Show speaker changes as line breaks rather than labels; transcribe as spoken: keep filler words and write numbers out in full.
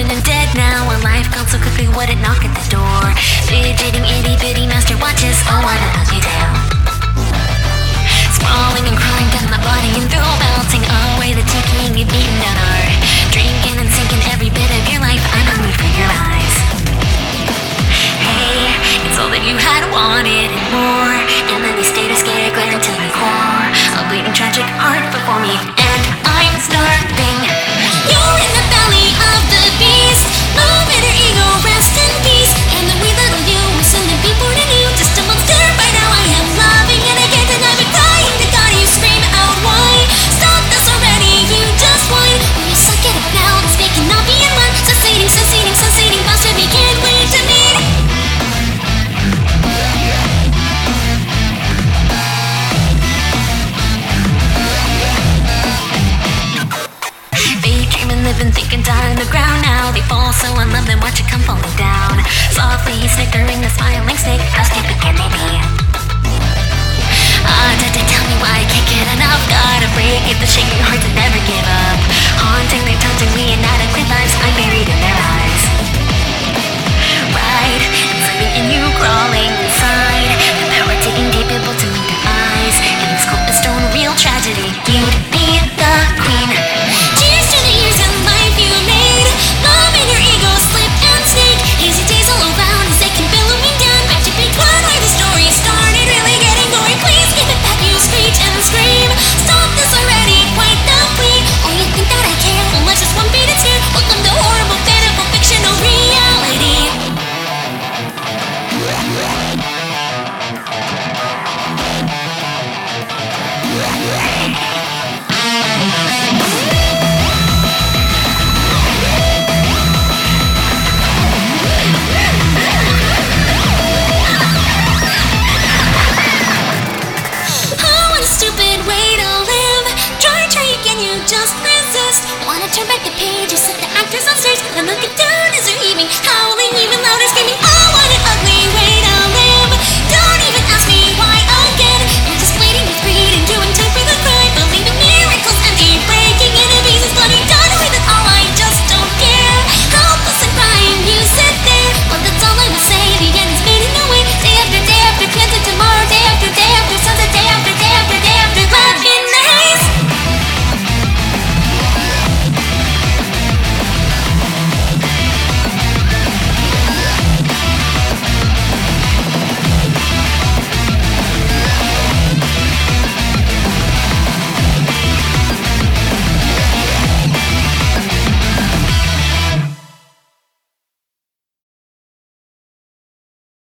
and dead now. When life gone so quickly, would it knock at the door? Fidgeting itty bitty master watches, oh what a knock you down. Sprawling and crawling down my body and through bouncing away the ticking you've beaten down our drinking and sinking every bit of your life. I'm a mood for your eyes. Hey, it's all that you had wanted and more, and then you stayed a scared glare until the core. A bleeding tragic heart before me, and I'm starving. You're in the valley of the beast. Oh, bitter ego, rest in peace. And the wee little you will soon be born anew. Just a monster by now. I am loving and I can't deny but crying to God. You scream out why? Stop this already, you just whine. Will you suck it up now? This big cannot be in one. Succeeding, succeeding, succeeding, bastard, we can't wait to meet. Living, thinking, down on the ground now. They fall so in love, then watch it come falling down. Softly snickering, the smiling snake. How stupid can they be? Ah, uh, tell me why I can't get enough. Gotta break it, the shaking heart to never give up. Haunt